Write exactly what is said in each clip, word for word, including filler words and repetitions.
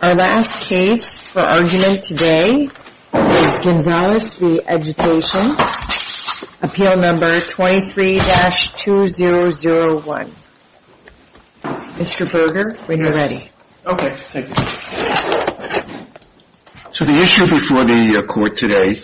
Our last case for argument today is Gonzalez v. Education, appeal number twenty-three dash two zero zero one. Mister Berger, when you're ready. Okay, thank you. So the issue before the uh, court today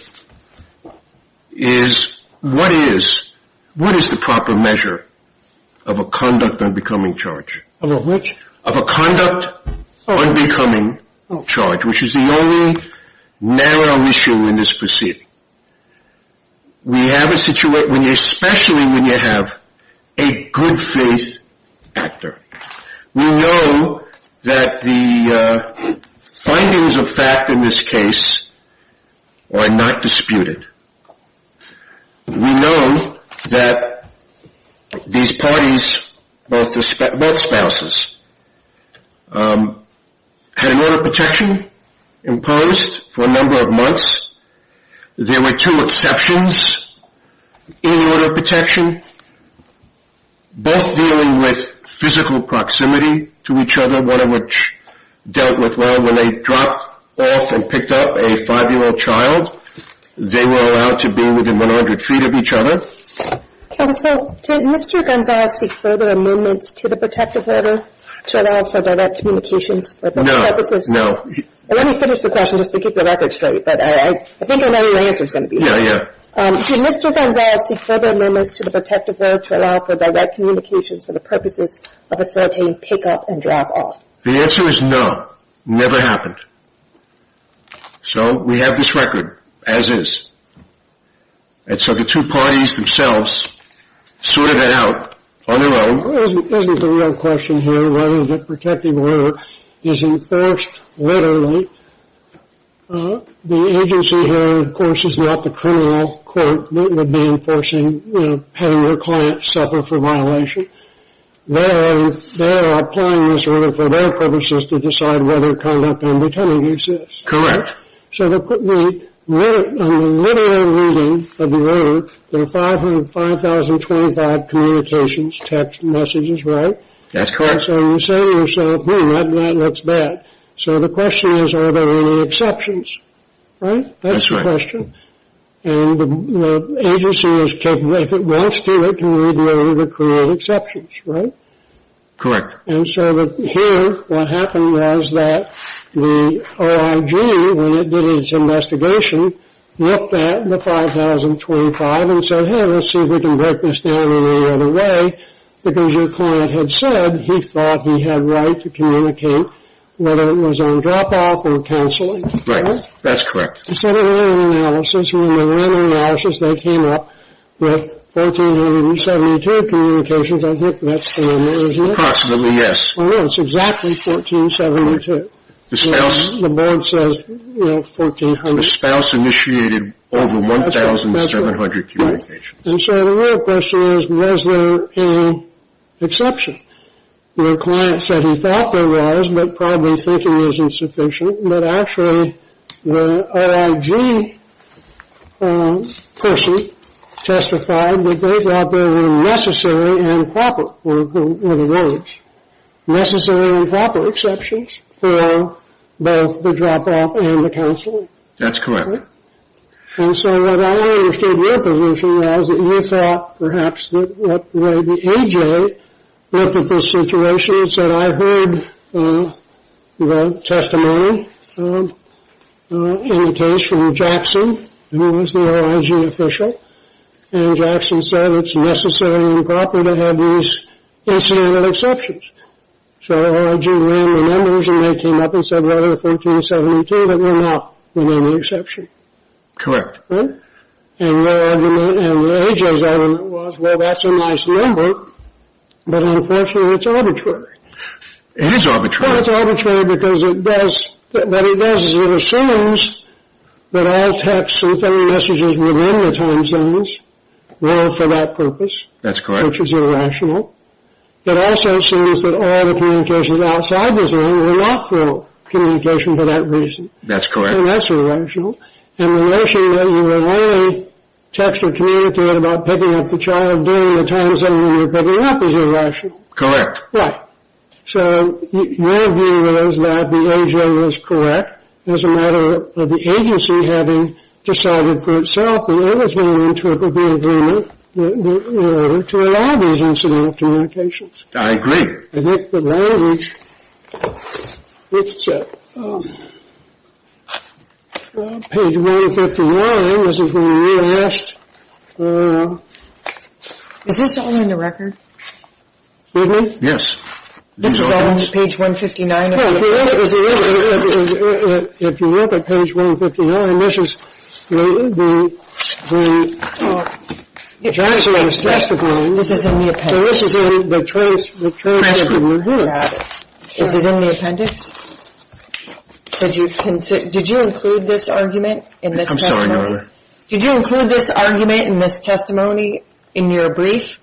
is what is what is the proper measure of a conduct unbecoming charge? Of a which? Of a conduct oh. unbecoming oh. charge, which is the only narrow issue in this proceeding. We have a situation, when you, especially when you have a good faith actor. We know that the uh, findings of fact in this case are not disputed. We know that these parties, both the sp- both spouses, um, had an order of protection imposed for a number of months. There were two exceptions in the order of protection, both dealing with physical proximity to each other, one of which dealt with, well, when they dropped off and picked up a five-year-old child, they were allowed to be within one hundred feet of each other. Counsel, did Mister Gonzalez seek further amendments to the protective order to allow for direct communications for the no, purposes? No, well, let me finish the question just to keep the record straight, but I, I, I think I know your answer is going to be. Yeah, yeah. Um, did Mister Gonzalez seek further amendments to the protective order to allow for direct communications for the purposes of facilitating pick-up and drop-off? The answer is no. Never happened. So we have this record, as is. And so the two parties themselves sorted it out on their own. Isn't, isn't the real question here whether the protective order is enforced literally? Uh, the agency here, of course, is not the criminal court that would be enforcing, you know, having your client suffer for violation. They are, they are applying this order for their purposes to decide whether conduct unbecoming exists. Correct. So the, the, on the literal reading of the order, there are five hundred, five thousand twenty-five communications, text messages, right? That's correct. And so you say to yourself, hmm, that, that looks bad. So the question is, are there any exceptions? Right? That's, That's the right. question. And the, the agency is capable, if it wants to, it can read the order to create exceptions, right? Correct. And so the, here, what happened was that the O I G, when it did its investigation, looked at the five thousand twenty-five and said, hey, let's see if we can break this down in any other way, because your client had said he thought he had right to communicate whether it was on drop-off or counseling. Right. right? That's correct. So they ran an analysis, and when they ran an analysis, they came up with one thousand four hundred seventy-two communications. I think that's the number, isn't it? Approximately, yes. Oh, no, it's exactly fourteen seventy-two. The spouse... The board says, you know, fourteen hundred. The spouse initiated over one thousand seven hundred right. communications. Right. And so the real question is, was there any exception? Your client said he thought there was, but probably thinking isn't sufficient. But actually, the O I G uh, person testified that they thought they were necessary and proper, were, were the words. Necessary and proper exceptions for both the drop-off and the counseling. That's correct. Right? And so what I understood your position was that you thought perhaps that what the way the A J looked at this situation and said, I heard uh, the testimony uh, uh, in the case from Jackson, who was the O I G official, and Jackson said it's necessary and proper to have these incidental exceptions. So O I G ran the numbers and they came up and said, well, they're fourteen seventy-two, but we're not within the exception. Correct. Right? And their argument, and the A J's argument was, well, that's a nice number, but unfortunately it's arbitrary. It is arbitrary. Well, it's arbitrary because it does, what it does is it assumes that all texts and phone messages within the time zones were for that purpose. That's correct. Which is irrational. It also assumes that all the communications outside the zone were not for communication for that reason. That's correct. And that's irrational. And the notion that you would only text or communicate about picking up the child during the time zone when you're picking up is irrational. Correct. Right. So your view is that the A J was correct as a matter of the agency having decided for itself that it was going to interpret the agreement in order to allow these incidental communications. I agree. I think the language, it's at um, uh, page one fifty-nine, this is when you asked, uh, is this all in the record? Excuse me? Yes. This is all on page one fifty-nine of Yeah, the if, you look, if, you look, if, if you look at page one fifty-nine, this is the, the, the uh, Jackson was testifying. This is in the appendix. So this is in the, trans, the transcript of your hearing. Got it. Is it in the appendix? Did you consider, did you include this argument in this I'm testimony? sorry, Your Honor. Did you include this argument in this testimony in your brief?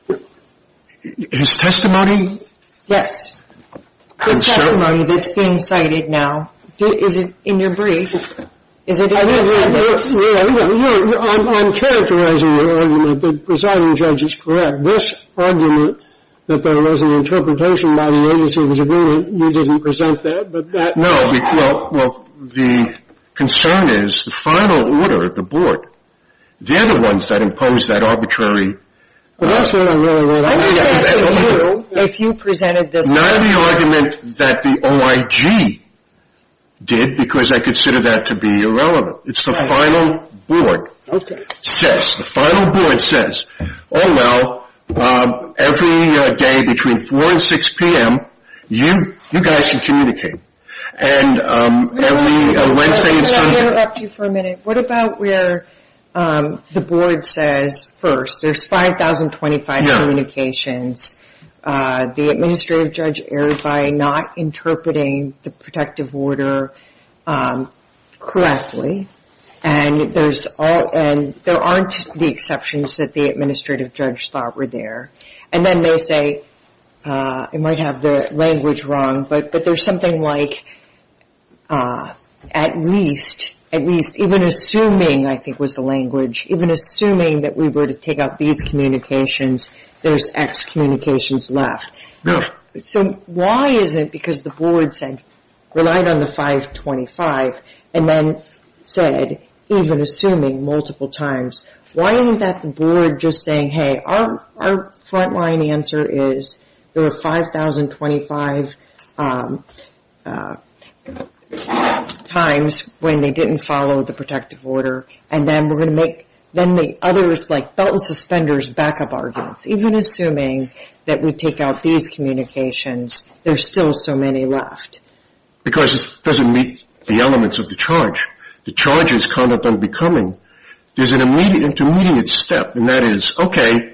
His testimony? Yes. I'm This sure- testimony that's being cited now, do- is it in your brief? Is it in I the mean, appendix? you're, you're, you're, you're, I'm, I'm characterizing your argument. The presiding judge is correct. This argument that there was an interpretation by the agency of his agreement, you didn't present that, but that... No, be- well, well, the concern is the final order of the board. They're the ones that impose that arbitrary... Well, that's what I really want to I'm just Yeah, asking yeah. you if you presented this. Not the argument that the O I G did, because I consider that to be irrelevant. It's the Right. final board Okay. says, the final board says, oh, well, um, every uh, day between four and six p.m., you you guys can communicate. And um, every uh, Wednesday and Can I Sunday... interrupt you for a minute? What about where um, the board says, first, there's five thousand twenty-five Yeah. communications. Uh, the administrative judge erred by not interpreting the protective order um, correctly. And there's all, and there aren't the exceptions that the administrative judge thought were there. And then they say, uh, it might have the language wrong, but, but there's something like, uh, at least, at least, even assuming, I think was the language, even assuming that we were to take out these communications, there's X communications left. No. So why isn't, because the board said, relied on the five twenty-five, and then said, even assuming multiple times, why isn't that the board just saying, hey, our, our frontline answer is there were five thousand twenty-five um, uh, times when they didn't follow the protective order, and then we're going to make then the others, like belt and suspenders, backup arguments. Even assuming that we take out these communications, there's still so many left. Because it doesn't meet the elements of the charge. The charge is conduct unbecoming. There's an immediate intermediate step, and that is, okay,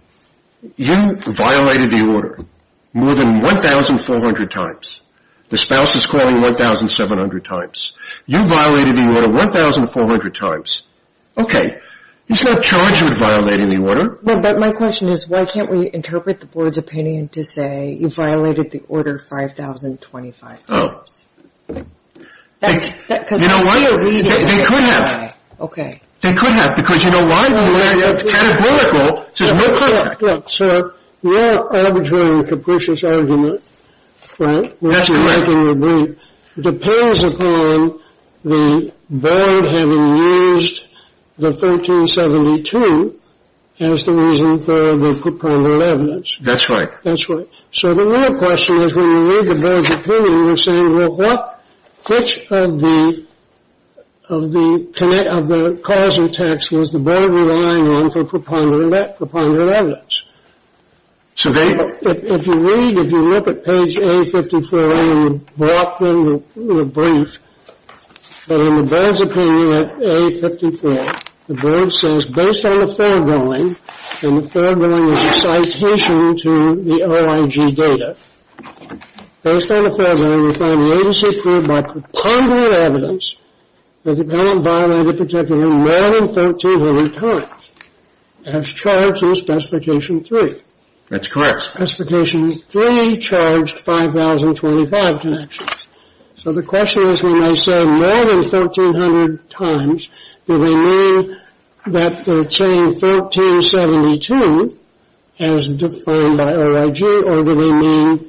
you violated the order more than one thousand four hundred times. The spouse is calling one thousand seven hundred times. You violated the order one thousand four hundred times. Okay. He's not charged with violating the order. No, but my question is, why can't we interpret the board's opinion to say you violated the order five thousand twenty-five times? Oh. That's, that, cause You know I what? see a reading They- they of could it. have. Okay. They could have, because you know why? The categorical says no contact. Look, sir, your arbitrary and capricious argument, right, which That's you're correct. making your brief, depends upon the board having used the thirteen seventy-two as the reason for the preponderant evidence. That's right. That's right. So the real question is, when you read the board's opinion, you're saying, well, what, which of the of the connect of the causal text was the board relying on for preponderant preponderant evidence? So they, If, if you read, if you look at page A fifty-four, and you brought them the, the brief, but in the board's opinion at A fifty-four, the board says, based on the foregoing, and the foregoing is a citation to the O I G data, based on the foregoing, we find the agency proved by preponderant evidence that the appellant violated particularly more than thirteen hundred times, as charged in Specification three. that's correct. Specification three charged five thousand twenty-five connections. So the question is, when they say more than thirteen hundred times, do they mean that they're saying thirteen seventy-two as defined by O I G, or do they mean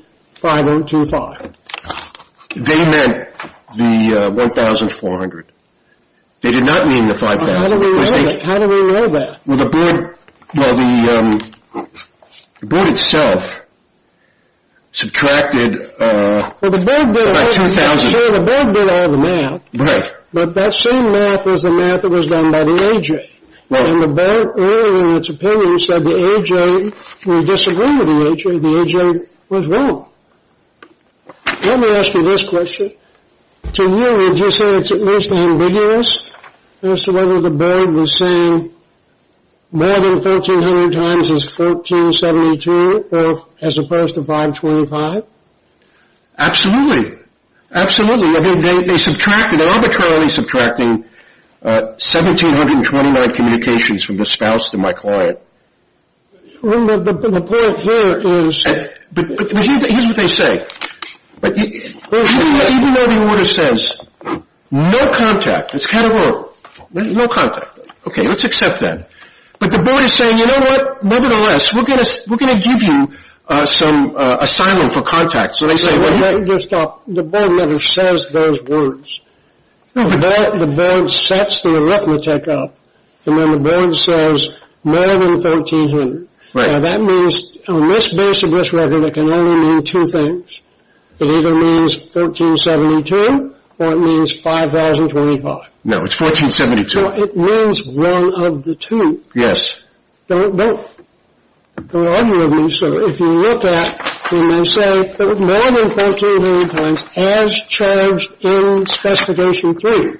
five thousand twenty-five. They meant the uh, one thousand four hundred. They did not mean the five thousand. How do we know that? How do we know that? Well, the board, well, the, um, the board itself subtracted uh, well, the board did about all, two thousand. Sure, the board did all the math. Right. But that same math was the math that was done by the A J. Well, and the board, earlier in its opinion, said the A J, we disagree with the A J. The A J was wrong. Let me ask you this question. To you, would you say it's at least ambiguous as to whether the board was saying more than fourteen hundred times is fourteen seventy-two or as opposed to five twenty-five? Absolutely. Absolutely. I mean, they, they subtracted, they're arbitrarily subtracting uh, one thousand seven hundred twenty-nine communications from the spouse to my client. Well, the, the, the point here is... And, but but, but here's, here's what they say. But you, even, even though the order says no contact, it's categorical. No contact. Okay, let's accept that. But the board is saying, you know what? Nevertheless, we're going to we're going to give you uh, some uh, asylum for contact. So they say, well, well you, just stop. The board never says those words. No, the board the board sets the arithmetic up, and then the board says more than fourteen hundred. Right. Now that means on this base of this record, it can only mean two things. It either means fourteen seventy-two or it means five thousand twenty-five. No, it's fourteen seventy-two. So it means one of the two. Yes. Don't, don't, don't argue with me, sir. If you look at when they say more than fourteen hundred times as charged in specification three.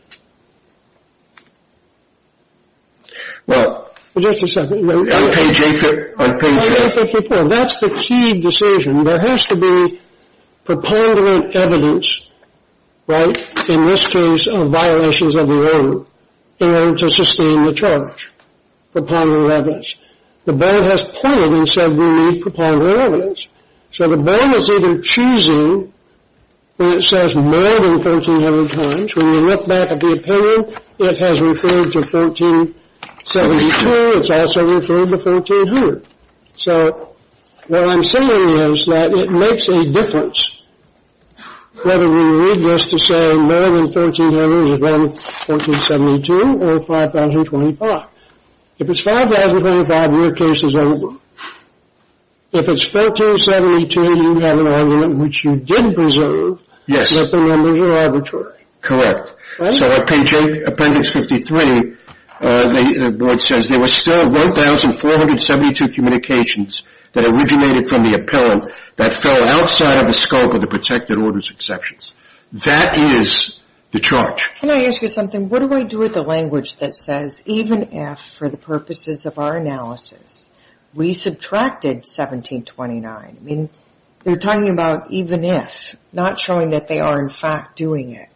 Well, just a second. On page A, on page A fifty-four, that's the key decision. There has to be preponderant evidence, right, in this case of violations of the order in order to sustain the charge. Preponderant evidence. The board has pointed and said we need preponderant evidence. So the board is either choosing when it says more than fourteen hundred times. When you look back at the opinion, it has referred to fourteen seventy-two. It's also referred to fourteen hundred. So what I'm saying is that it makes a difference whether we read this to say more than fourteen hundred is one fourteen seventy-two or five thousand twenty-five. If it's five thousand twenty-five, your case is over. If it's fourteen seventy-two, you have an argument which you did preserve, yes, that the numbers are arbitrary. Correct. Right? So at page eight, appendix fifty-three, uh, they, the board says there were still one thousand four hundred seventy-two communications that originated from the appellant that fell outside of the scope of the protected orders exceptions. That is the charge. Can I ask you something? What do I do with the language that says, even if, for the purposes of our analysis, we subtracted seventeen twenty-nine? I mean, they're talking about even if, not showing that they are in fact doing it.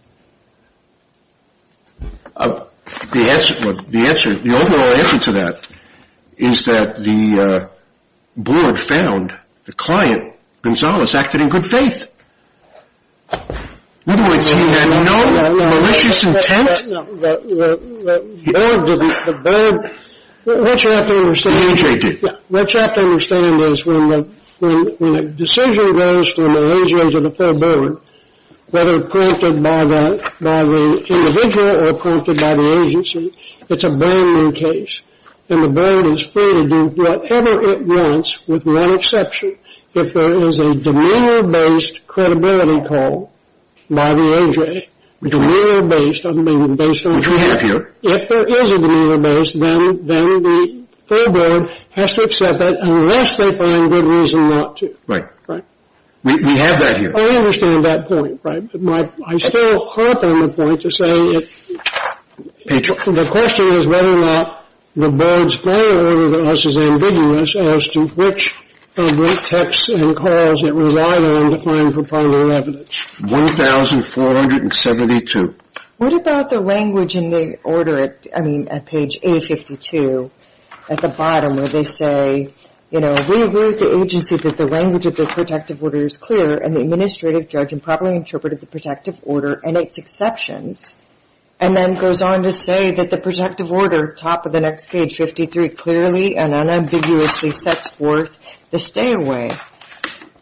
Uh, the answer, well, the answer, the overall answer to that is that the uh, board found the client, Gonzalez, acted in good faith. In other words, he had no malicious intent. No, the, the, the board didn't, the board, what you have to understand. The A J did. Yeah, what you have to understand is when the, when, when a decision goes from the A J to the full board, whether prompted by the, by the individual or prompted by the agency, it's a brand new case. And the board is free to do whatever it wants with one exception. If there is a demeanor-based credibility call by the A J, demeanor-based, I mean, based on... Which we have here. If there is a demeanor-based, then, then the full board has to accept that unless they find good reason not to. Right. Right. We, we have that here. I understand that point, right? But my, I still harp on the point to say if, Page. the question is whether or not the board's final order to us is ambiguous as to which of the texts and calls it relied on to find preponderant evidence. one thousand four hundred seventy-two. What about the language in the order at, I mean, at page A fifty-two, at the bottom where they say, you know, we agree with the agency that the language of the protective order is clear and the administrative judge improperly interpreted the protective order and its exceptions, and then goes on to say that the protective order, top of the next page, fifty-three, clearly and unambiguously sets forth the stay away.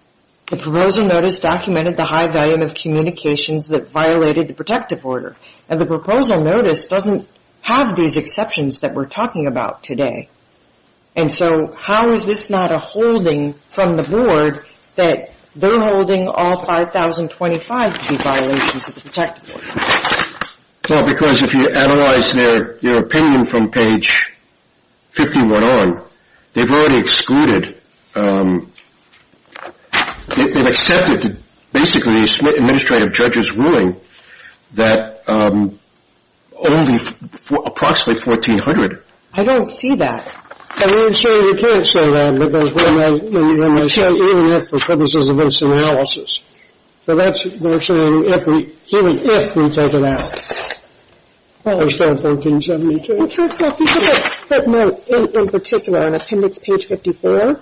The proposal notice documented the high volume of communications that violated the protective order. And the proposal notice doesn't have these exceptions that we're talking about today. And so how is this not a holding from the board that they're holding all five thousand twenty-five to be violations of the protective order? Well, because if you analyze their, their opinion from page fifty-one on, they've already excluded, um, they, they've accepted the, basically the administrative judge's ruling that um, only f- approximately fourteen hundred. I don't see that. I mean, sure, you can't say that because when they, when, when they say even if for purposes of this analysis. So that's, they're saying if we, even if we take it out. Well, there's still fourteen seventy-two. Well, Counsel, if you look at footnote eight in particular on appendix page fifty-four,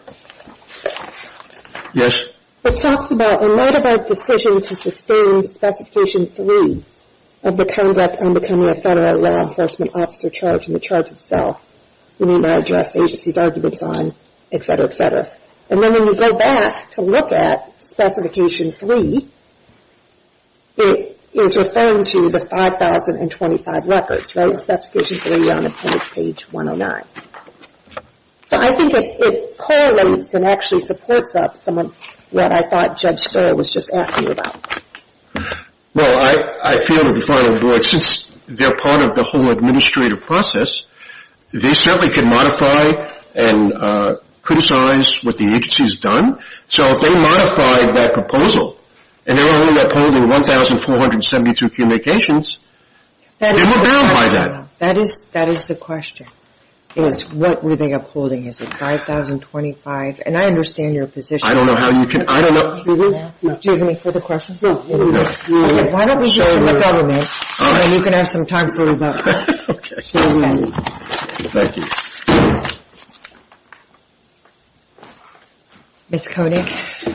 Yes. it talks about, in light of our decision to sustain specification three of the conduct unbecoming a federal law enforcement officer charge in the charge itself, we need not address the agency's arguments on, et cetera, et cetera. And then when you go back to look at specification three, it is referring to the five thousand twenty-five records, right? Specification three on appendix page one oh nine. So I think it, it correlates and actually supports up some of what I thought Judge Stoll was just asking about. Well, I, I feel that the final board, since they're part of the whole administrative process, they certainly can modify and uh, criticize what the agency's done. So if they modified that proposal and they're only upholding one thousand four hundred seventy-two communications, That they is were the bound by question, that. though. That is, that is the question. Is what were they upholding? Is it five thousand twenty-five? And I understand your position. I don't know how you can, I don't know. Do you have any further questions? No. No. Okay, why don't we hear from the government, and then you can have some time for rebuttal. Okay. Okay. Thank you. Miz Koenig?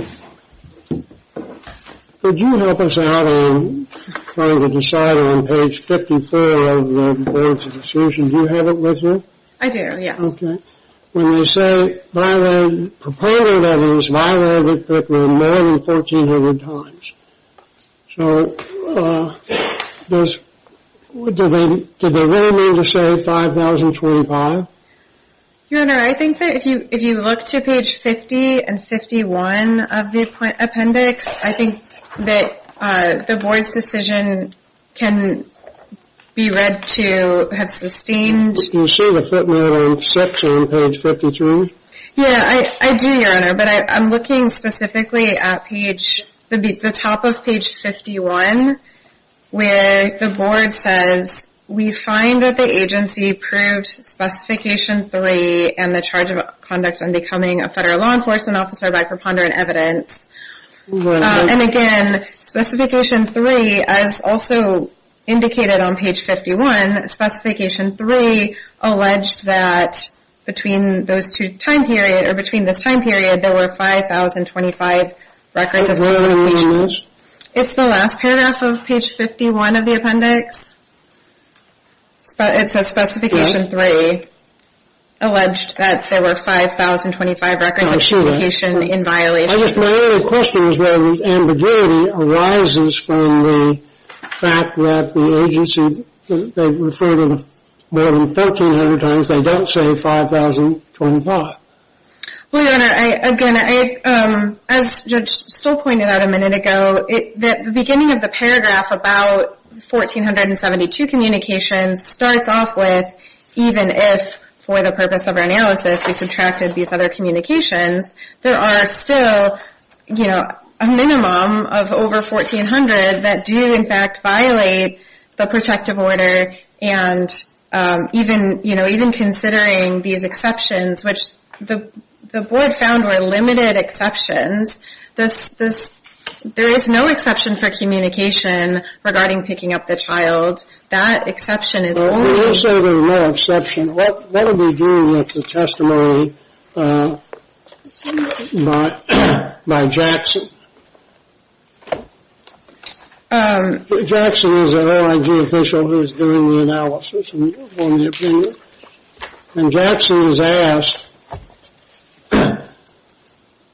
Could you help us out on trying to decide on page fifty-four of the board's decision? Do you have it with you? I do, yes. Okay. When they say violated, proponent evidence violated curriculum more than fourteen hundred times. So, uh, does, did they, did they really mean to say five thousand twenty-five? Your Honor, I think that if you if you look to page fifty and fifty-one of the appendix, I think that uh, the board's decision can be read to have sustained. You see the footnote on six on page fifty-three? Yeah, I, I do, Your Honor, but I, I'm looking specifically at page the the top of page fifty-one, where the board says, we find that the agency proved specification three and the charge of conduct unbecoming a federal law enforcement officer by preponderant evidence. Right. Uh, and again, specification three, as also indicated on page fifty-one, specification three alleged that between those two time period, or between this time period, there were five thousand twenty-five records of communication. It's the last paragraph of page fifty-one of the appendix. It says specification three alleged that there were five thousand twenty-five records of communication in violation. I just, my only question is whether the ambiguity arises from the fact that the agency, they refer to the more than fourteen hundred times, they don't say five thousand twenty-five. Well, Your Honor, I, again, I, um, as Judge Stoll pointed out a minute ago, it, the, the beginning of the paragraph about one thousand four hundred seventy-two communications starts off with, even if, for the purpose of our analysis, we subtracted these other communications, there are still, you know, a minimum of over fourteen hundred that do, in fact, violate the protective order, and um, even, you know, even considering these exceptions, which the the board found were limited exceptions, this this there is no exception for communication regarding picking up the child. That exception is well, only... When you say there's no exception, what, what do we do with the testimony uh, by, by Jackson? Um, Jackson is an O I G official who is doing the analysis and on the opinion. And Jackson is asked,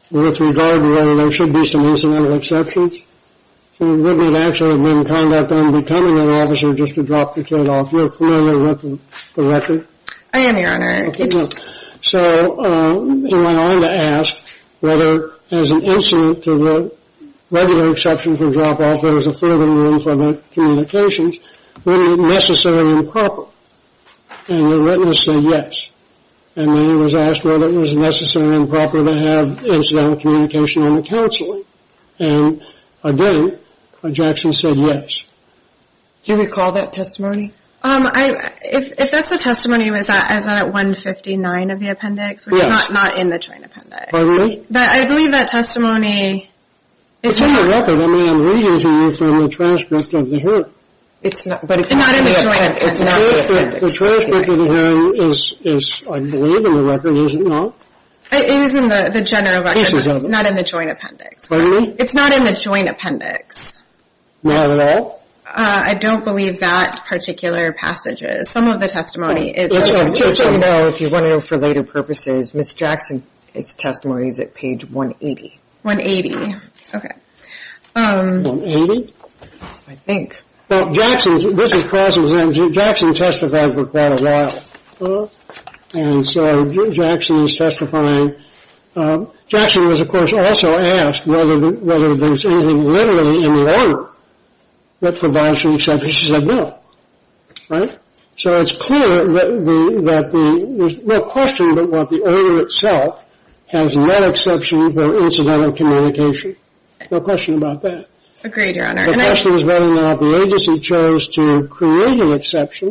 with regard to whether there should be some incidental exceptions? So wouldn't it actually have been conduct unbecoming an officer just to drop the kid off? You're familiar with the, the record? I am, Your Honor. Okay, no. So uh, he went on to ask whether, as an incident to the regular exception for drop-off, there was a further room for the communications, wouldn't it necessarily improper? And the witness said yes. And then he was asked whether it was necessary and proper to have incidental communication on the counseling. And again, Jackson said yes. Do you recall that testimony? Um, I, if, if that's the testimony, was that as at one fifty-nine of the appendix, which yes. is not, not in the joint appendix. Pardon me? That, I believe that testimony is It's in the record. I mean, I'm reading to you from the transcript of the hearing. It's not, but it's, it's not, not in the, the joint appendix. It's not the the appendix. The transcript of the hearing is, is, I believe, in the record, is it not? It is in the, the general record, Pieces of it. Not in the joint appendix. Pardon me? It's not in the joint appendix. Not at all? Uh, I don't believe that particular passage is. Some of the testimony oh, is. It's uh, a, just so you know, if you want to know for later purposes, Miz Jackson's testimony is at page one eighty. one eighty. Okay. Um, one eighty? I think. Well, Jackson, this is cross-examination. Jackson testified for quite a while. Uh, and so J- Jackson is testifying. Uh, Jackson was, of course, also asked whether the, whether there's anything literally in the order that provides for exception. She said no. Right? So it's clear that the, that the, there's no question but what the order itself has no exception for incidental communication. No question about that. Agreed, Your Honor. The and question I, is whether or not the agency chose to create an exception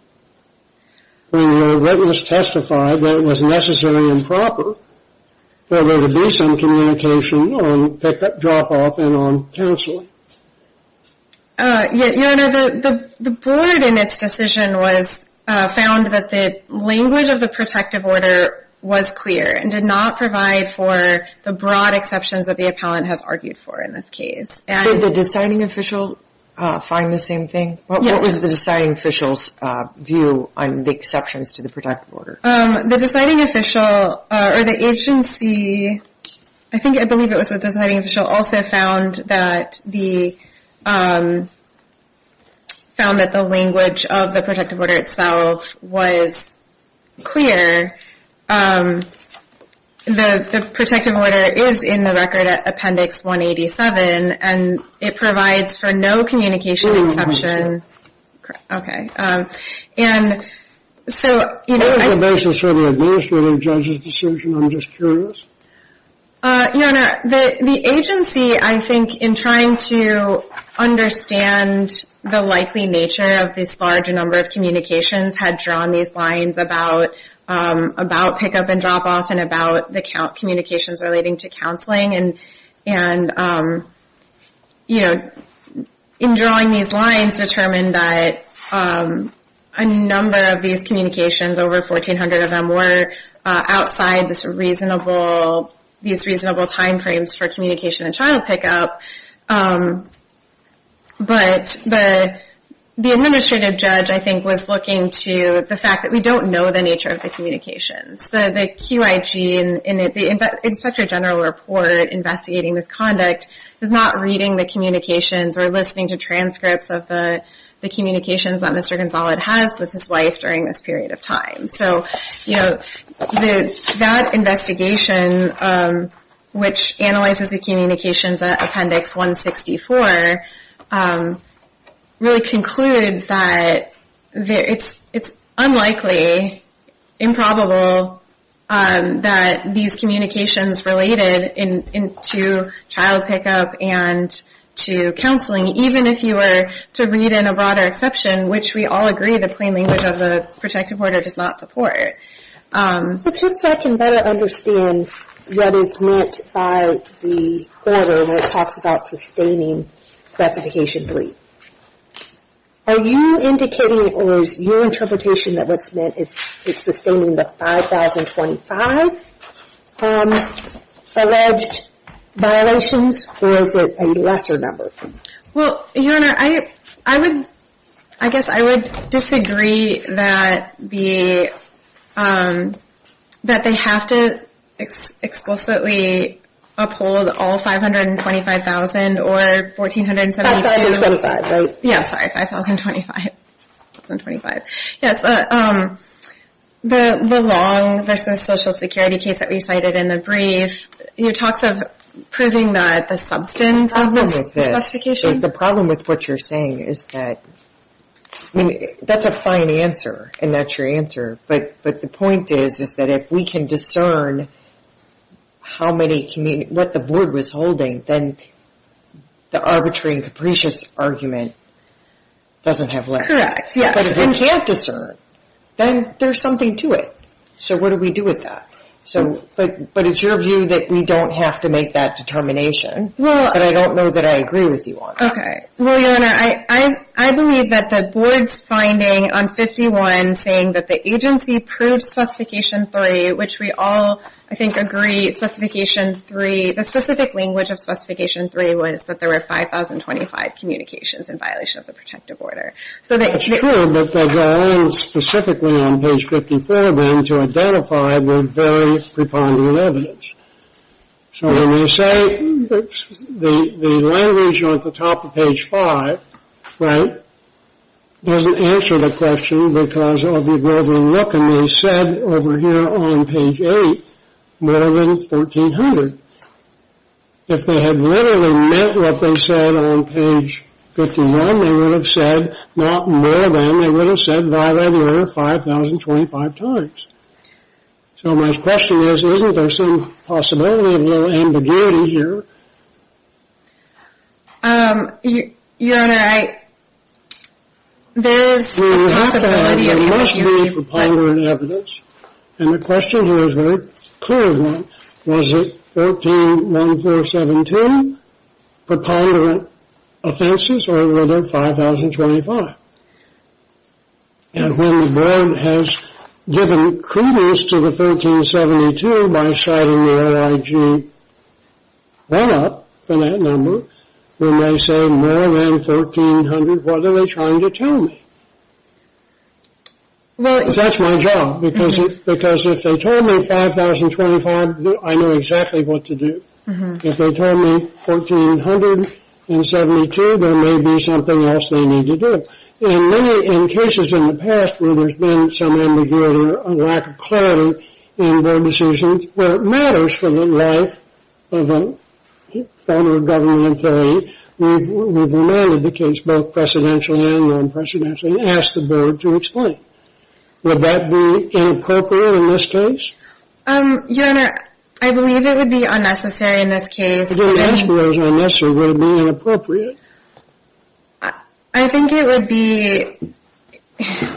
when your witness testified that it was necessary and proper for there to be some communication on pick-up, drop-off, and on counseling. Uh, yeah, Your Honor, the, the, the board in its decision was uh, found that the language of the protective order was clear and did not provide for the broad exceptions that the appellant has argued for in this case. And Did the deciding official uh, find the same thing? What, yes. what was the deciding official's uh, view on the exceptions to the protective order? Um, the deciding official, uh, or the agency, I think, I believe it was the deciding official, also found that the, um, found that the language of the protective order itself was clear. Um, the, the protective order is in the record at Appendix one eighty-seven, and it provides for no communication exception. Okay. Um, and so, you know. What is I, the basis for the administrative judge's decision? I'm just curious. Uh, Your Honor, the, the agency, I think, in trying to understand the likely nature of this large number of communications, had drawn these lines about um, about pickup and drop off and about the count communications relating to counseling, and and um, you know, in drawing these lines, determined that um, a number of these communications, over fourteen hundred of them, were uh, outside this reasonable these reasonable time frames for communication and child pickup. Um, but the the administrative judge, I think, was looking to the fact that we don't know the nature of the communications. The the Q I G in, in it, the Inve- Inspector General report investigating this conduct is not reading the communications or listening to transcripts of the the communications that Mister Gonzalez has with his wife during this period of time. So, you know, the that investigation, um, which analyzes the communications at Appendix one sixty-four, um, really concludes that there, it's it's unlikely, improbable, um, that these communications related in into child pickup and to counseling, even if you were to read in a broader exception, which we all agree the plain language of the protective order does not support. Um, but just so I can better understand what is meant by the order when it talks about sustaining specification three. Are you indicating, or is your interpretation that what's meant is it's sustaining the five thousand twenty-five um, alleged violations, or is it a lesser number? Well, Your Honor, I I would, I guess I would disagree that the um, that they have to ex- explicitly uphold all five hundred twenty-five thousand or one thousand four hundred seventy-two. five thousand twenty-five, right? Yeah, sorry, five thousand twenty-five. twenty-five. Yes, uh, um, the the Long versus Social Security case that we cited in the brief, it talks of proving that the substance of the specification. Is the problem with what you're saying is that, I mean, that's a fine answer, and that's your answer. But but the point is, is that if we can discern how many communi- what the board was holding, then the arbitrary and capricious argument doesn't have legs. Correct, yes. But if we can't discern, then there's something to it. So what do we do with that? So, but but it's your view that we don't have to make that determination. Well, but I don't know that I agree with you on that. Okay. Well, Your Honor, I, I, I believe that the board's finding on fifty-one saying that the agency proved specification three, which we all, I think, agree specification three, the specific language of specification three was that there were five thousand twenty-five communications in violation of the protective order. So that That's true, but they go on specifically on page fifty-four then to identify the very preponderant evidence. So when they say the, the language on the top of page five, right, doesn't answer the question because of the overlook, and they said over here on page eight, more than fourteen hundred. If they had literally meant what they said on page fifty-one, they would have said not more than, they would have said violated the order five thousand twenty-five times. So my question is, isn't there some possibility of a little ambiguity here? Um, Your, Your Honor, I, there is I mean, you a have to have, possibility of there must ambiguity, be preponderant evidence. And the question here is a very clear one. Was it fourteen one four seven two preponderant offenses, or were there five thousand twenty-five? And when the board has given credence to the thirteen seventy-two by citing the O I G run-up for that number, when they say more than fourteen hundred, what are they trying to tell me? Well, that's my job, because mm-hmm. it, because if they told me five thousand twenty-five, I know exactly what to do. Mm-hmm. If they told me fourteen seventy-two, there may be something else they need to do. In many in cases in the past where there's been some ambiguity or a lack of clarity in board decisions, where it matters for the life of a former government employee, we've, we've remanded the case both precedentially and non-precedentially and asked the board to explain. Would that be inappropriate in this case? Um, Your Honor, I believe it would be unnecessary in this case. I didn't ask whether it was unnecessary. Would it be inappropriate? I, I think it would be, I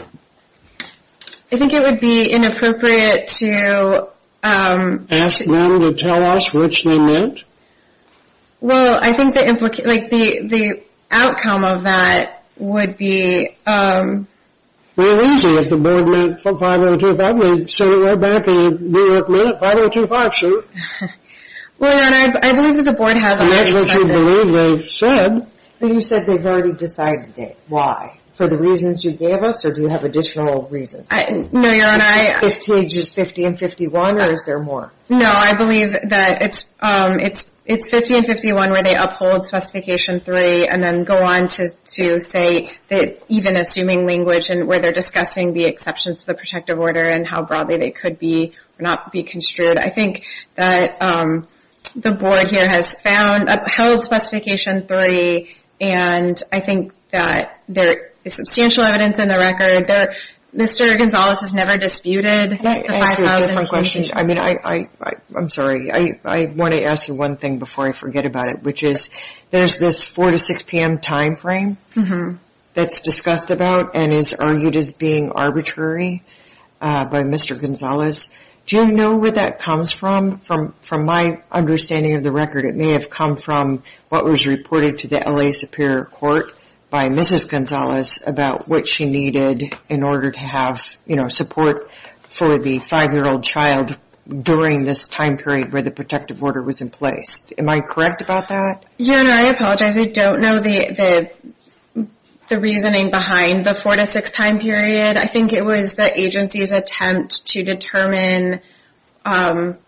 think it would be inappropriate to, um, ask them to tell us which they meant? Well, I think the implica- like the, the outcome of that would be, um, real easy. If the board meant five oh two five, they'd send it right back in a New York minute, five oh two five, sir. Well, Your Honor, I, I believe that the board has and already that's what you it. believe they've said. But you said they've already decided it. Why? For the reasons you gave us, or do you have additional reasons? I, no, Your Honor, I... Pages fifty and fifty-one, or is there more? No, I believe that it's, um, it's, It's fifty and fifty-one where they uphold specification three and then go on to, to say that even assuming language and where they're discussing the exceptions to the protective order and how broadly they could be or not be construed. I think that um, the board here has found, upheld specification three, and I think that there is substantial evidence in the record. There, Mister Gonzalez has never disputed Can I the ask five you a thousand different question? I mean, I, I, I, I'm sorry. I, I want to ask you one thing before I forget about it, which is there's this four to six p.m. time frame mm-hmm. that's discussed about and is argued as being arbitrary uh, by Mister Gonzalez. Do you know where that comes from? From from my understanding of the record, it may have come from what was reported to the L A Superior Court by Missus Gonzalez about what she needed in order to have, you know, support for the five-year-old child during this time period where the protective order was in place. Am I correct about that? Your Honor, I apologize. I don't know the the the reasoning behind the four to six time period. I think it was the agency's attempt to determine um,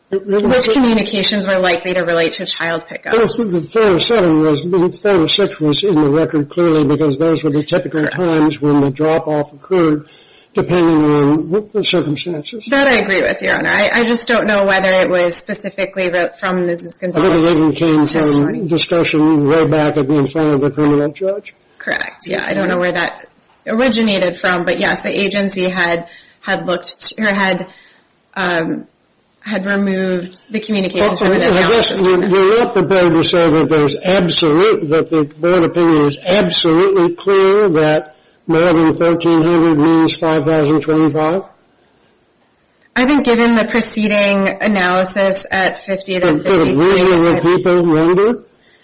which communications were likely to relate to child pickup. The four to seven was, four to six was in the record clearly because those were the typical Correct. times when the drop-off occurred, depending on the circumstances. That I agree with, Your Honor. I, I just don't know whether it was specifically from Missus Gonzalez. I think it even came from discussion way back in front of the criminal judge. Correct. Yeah, I don't know where that originated from, but yes, the agency had had looked or had um, had removed the communications well, from an I guess you're, you're not prepared to say that there's absolute, that the board opinion is absolutely clear that more than fourteen hundred means five thousand twenty-five? I think given the preceding analysis at fifty to fifty-three... Could reasonable people wonder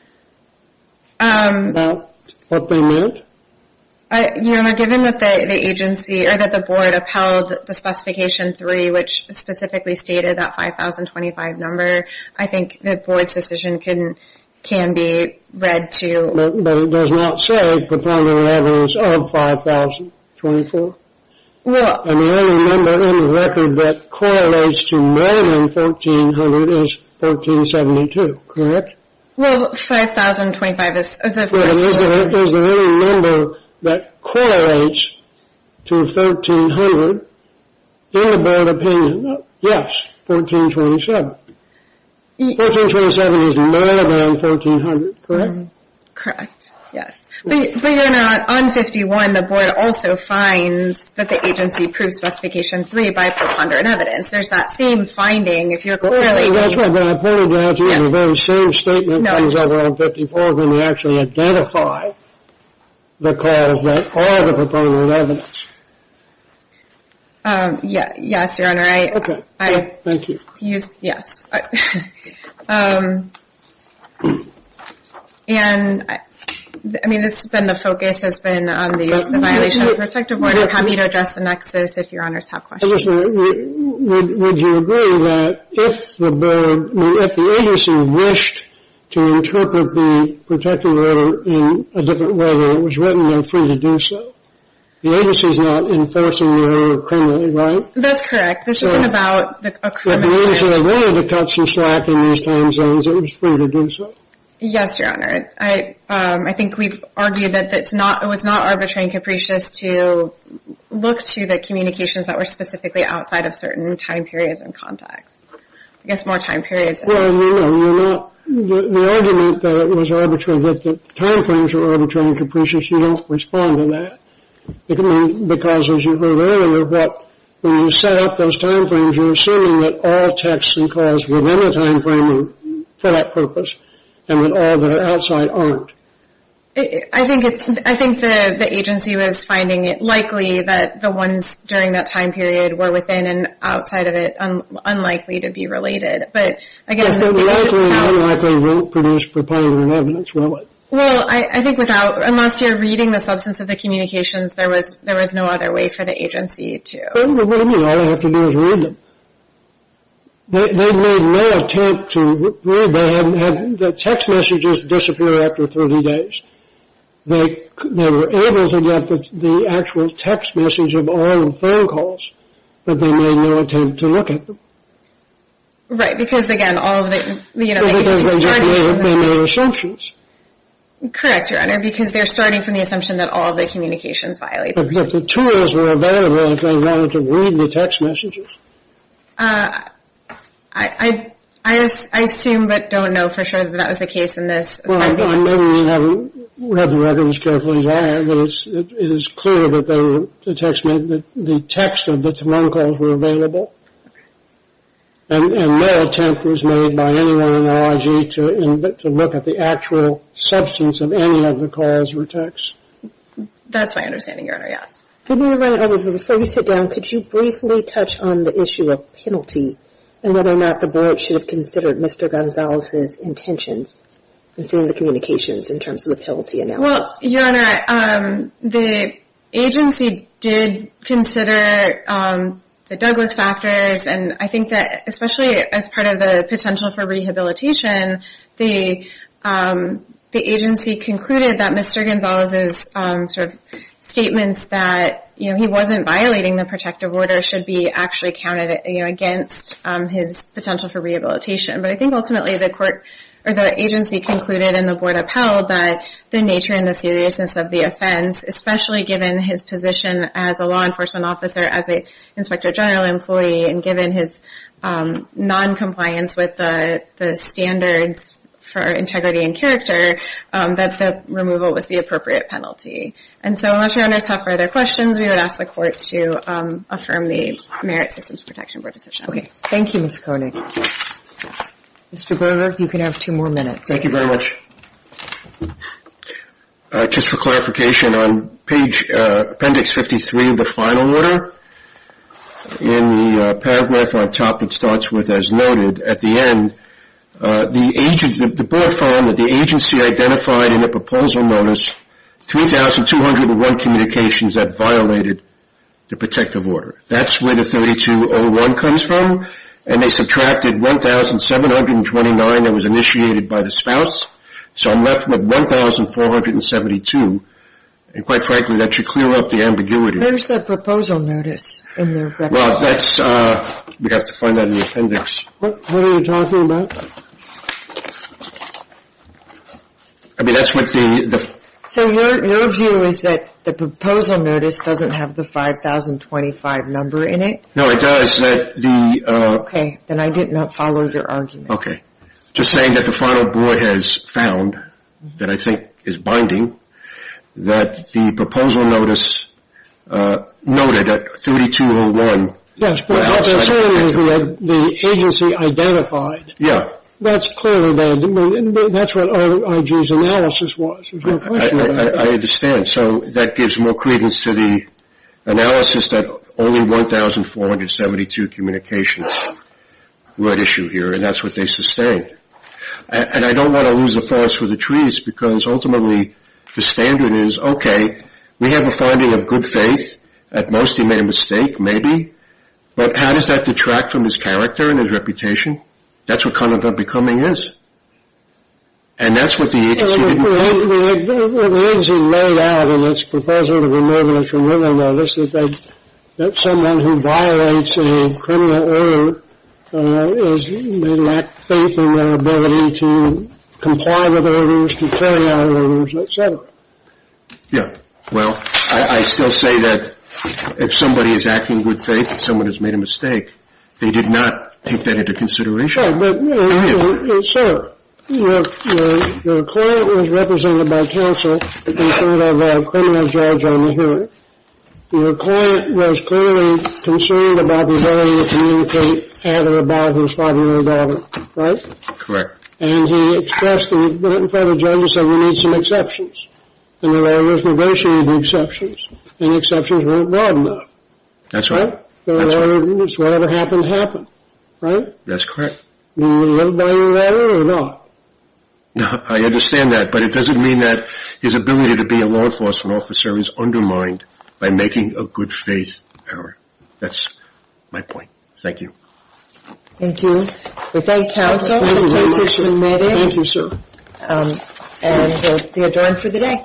um, about what they meant? I, Your Honor, given that the, the agency, or that the board upheld the specification three, which specifically stated that five thousand twenty-five number, I think the board's decision can can be read to... But, but it does not say preponderant evidence of five thousand twenty-four. Well... And the only number in the record that correlates to more than fourteen hundred is fourteen seventy-two, correct? Well, five thousand twenty-five is... is a well, is, there, is there any number that correlates to fourteen hundred in the board opinion? Yes, fourteen twenty-seven. fourteen twenty-seven is more than fourteen hundred, correct? Mm-hmm. Correct, yes. But, but Your Honor, on fifty-one, the board also finds that the agency proved specification three by preponderant evidence. There's that same finding if you're correlating. Well, that's right, but I pointed out to you yeah. the very same statement no, comes over on fifty-four when they actually identify the calls that are the preponderant evidence. Um, yeah, yes, Your Honor. I, okay. I Thank you. Used, yes. um, and I, I mean, this has been the focus has been on the, the violation of the protective order. I'm happy to address the nexus if Your Honors have questions. I just, would, would you agree that if the board, I mean, if the agency wished to interpret the protective order in a different way than it was written, they're free to do so? The agency is not enforcing the order criminally, right? That's correct. This so isn't about the, a criminal. If the agency wanted to cut some slack in these time zones, it was free to do so. Yes, Your Honor. I um, I think we've argued that it's not it was not arbitrary and capricious to look to the communications that were specifically outside of certain time periods and contexts. I guess more time periods. Well, you know, you're not the, the argument that it was arbitrary, that the time frames are arbitrary and capricious. You don't respond to that. I mean, because as you heard earlier, what when you set up those time frames, you're assuming that all texts and calls within the time frame are for that purpose, and that all that are outside aren't. I think it's. I think the the agency was finding it likely that the ones during that time period were within and outside of it un, unlikely to be related. But again, yes, the, the likely and unlikely won't produce preponderant evidence, will it? Well, I, I think without, unless you're reading the substance of the communications, there was there was no other way for the agency to. Well, what do you mean? All they have to do is read them. They they made no attempt to read. They hadn't had the text messages disappear after thirty days. They they were able to get the the actual text message of all the phone calls, but they made no attempt to look at them. Right, because again, all of the you know well, because they just made, they made assumptions. Correct, Your Honor, because they're starting from the assumption that all of the communications violate. But if the tools were available, if they wanted to read the text messages. Uh, I, I, I, I assume, but don't know for sure that that was the case in this. Well, I know you haven't read the record as carefully as I have, but it's, it, it is clear that they were, the text, the, the text of the phone calls were available. And, and no attempt was made by anyone in O I G to, in, to look at the actual substance of any of the calls or texts. That's my understanding, Your Honor, yes. Can we run over, before we sit down, could you briefly touch on the issue of penalty and whether or not the board should have considered Mister Gonzalez's intentions within the communications in terms of the penalty analysis? Well, Your Honor, um, the agency did consider um, the Douglas factors, and I think that especially as part of the potential for rehabilitation, the um, the agency concluded that Mister Gonzalez's um, sort of statements that, you know, he wasn't violating the protective order should be actually counted, you know, against um, his potential for rehabilitation. But I think ultimately the court or the agency concluded and the board upheld that the nature and the seriousness of the offense, especially given his position as a law enforcement officer, as a inspector general employee, and given his um, non-compliance with the, the standards for integrity and character, um, that the removal was the appropriate penalty. And so unless your honors have further questions, we would ask the court to um, affirm the Merit Systems Protection Board decision. Okay. Thank you, Miz Koenig. Mister Berger, you can have two more minutes. Thank you very much. Uh, just for clarification, on page uh, appendix fifty-three of the final order, in the uh, paragraph on top that starts with "as noted," at the end, uh, the agent, the, the board found that the agency identified in the proposal notice three thousand two hundred one communications that violated the protective order. That's where the thirty-two oh one comes from. And they subtracted one thousand seven hundred twenty-nine that was initiated by the spouse. So I'm left with one thousand four hundred seventy-two. And quite frankly, that should clear up the ambiguity. Where's the proposal notice in the record? Well, that's, uh, we'd have to find that in the appendix. What, what are you talking about? I mean, that's what the, the So your, your view is that the proposal notice doesn't have the five thousand twenty-five number in it? no, it does, that the, uh, Okay, then I did not follow your argument. okay. Just saying that the final board has found, that I think is binding, that the proposal notice, uh, noted at thirty-two oh one. Yes, but what they're saying is the, the agency identified. Yeah. That's clearly the, that's what I G's analysis was. There's no question I, about I, that. I understand. So that gives more credence to the analysis that only one thousand four hundred seventy-two communications were at issue here, and that's what they sustained. And I don't want to lose the forest for the trees, because ultimately the standard is, okay, we have a finding of good faith. At most he made a mistake, maybe. But how does that detract from his character and his reputation? That's what conduct unbecoming is. And that's what the agency Well, didn't do. the, the, the agency laid out in its proposal to remove its removal notice that they, that someone who violates a criminal order uh, is they lack faith in their ability to comply with orders, to carry out orders, et cetera. Yeah. Well, I, I still say that if somebody is acting in good faith and someone has made a mistake, they did not take that into consideration. Right, but, uh, uh, sir, your, your, your client was represented by counsel in front of a criminal judge on the hearing. Your client was clearly concerned about the ability to communicate at or about his five-year-old daughter, right? Correct. And he expressed in front of the judge and said, we need some exceptions. And the lawyers negotiated the exceptions, and the exceptions weren't broad enough. That's right. Right? The That's lawyer, right. whatever happened, happened. Right? That's correct. Do you live by your lawyer or not? No, I understand that, but it doesn't mean that his ability to be a law enforcement officer is undermined by making a good faith error. That's my point. Thank you. Thank you. We thank counsel. Thank you The very case much, is sir. submitted. Thank you, sir. Um, and we'll be adjourned for the day.